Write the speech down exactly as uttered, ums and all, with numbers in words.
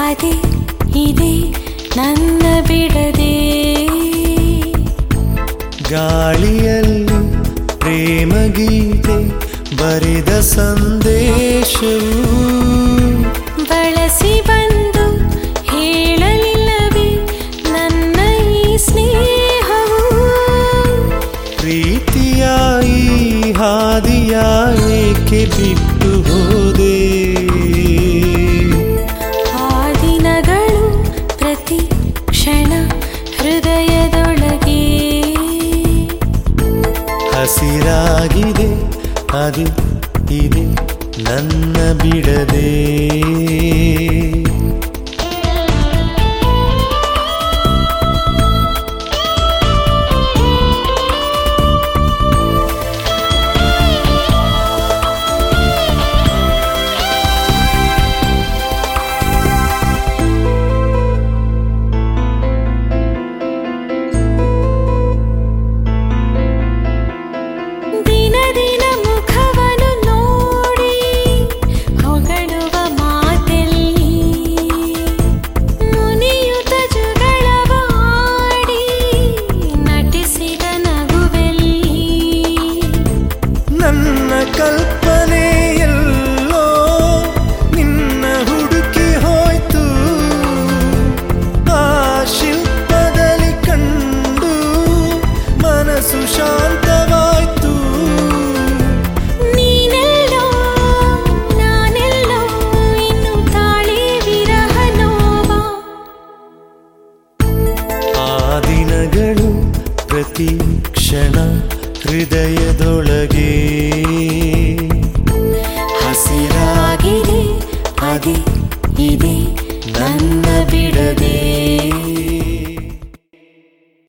ಅದೇ ಇದೆ ನನ್ನ ಬಿಡದೆ. ಗಾಳಿಯಲ್ಲಿ ಪ್ರೇಮ ಗೀತೆ ಬರೆದ ಸಂದೇಶವು ಬಳಸಿ ಬಂದು ಹೇಳಲಿಲ್ಲವೇ ನನ್ನ ಈ ಸ್ನೇಹವು. ಪ್ರೀತಿಯ ಈ ಹಾದಿಯ ಏಕೆ ಬಿಟ್ಟು ಹೋದೆ. ಆ ದಿನಗಳು ಪ್ರತಿ ಕ್ಷಣ ಹೃದಯದೊಳಗೆ ಹಸಿರಾಗಿದೆ ಅದು ಇದೆ ನನ್ನ ಬಿಡದೆ. ನನ್ನ ಕಲ್ಪನೆಯಲ್ಲೋ ನಿನ್ನ ಹುಡುಕಿ ಹೋಯ್ತು. ಆ ಶಿಲ್ಪದಲ್ಲಿ ಕಂಡು ಮನಸ್ಸು ಶಾಂತವಾಯ್ತು. ನೀನೆಲ್ಲೋ ನಾನೆಲ್ಲೋ ಇನ್ನು ತಾಳಿ ವಿರಹ ನೋವ. ಆ ದಿನಗಳು ಪ್ರತಿ ಕ್ಷಣ